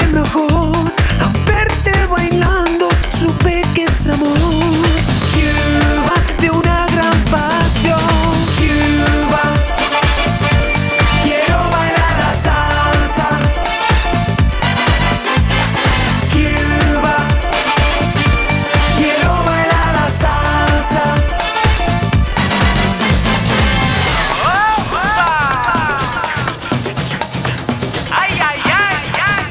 mejor. Al verte bailando supe que es amor. Cuba, de una gran pasión. Cuba, quiero bailar la salsa. Cuba, quiero bailar la salsa. Ay, ay, ay, ay.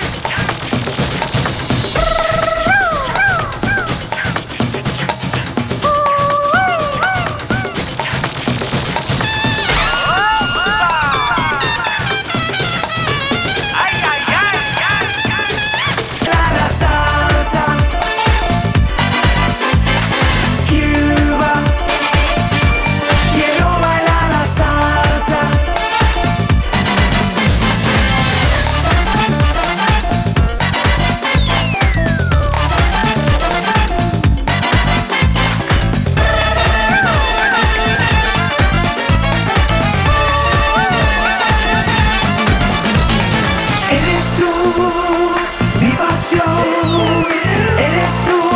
Ay, ay, ay, ay. La salsa. Cuba, quiero bailar la salsa. Eres tú, mi pasión, eres tú.